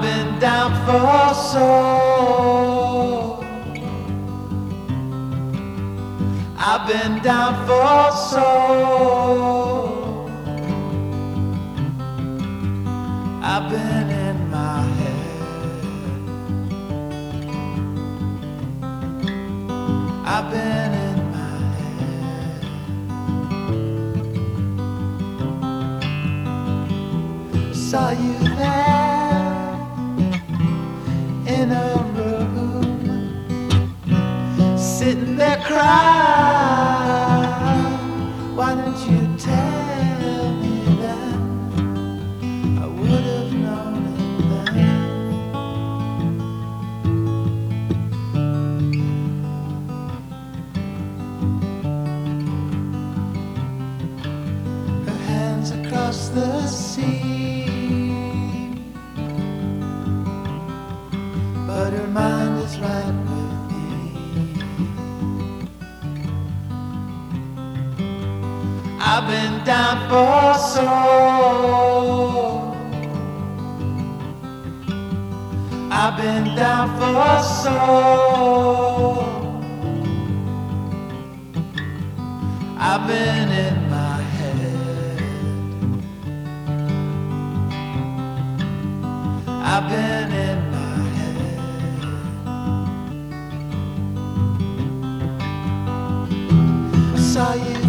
been down for so. I've been down for so. I've been in my head. I've been in my head. Saw you there in a room, sitting there crying. Why don't you tell me that? I would have known it then. Her hands across the sea, but her mind is right with me. I've been down for so. I've been down for so. I've been in my head. I've been in my head. I saw you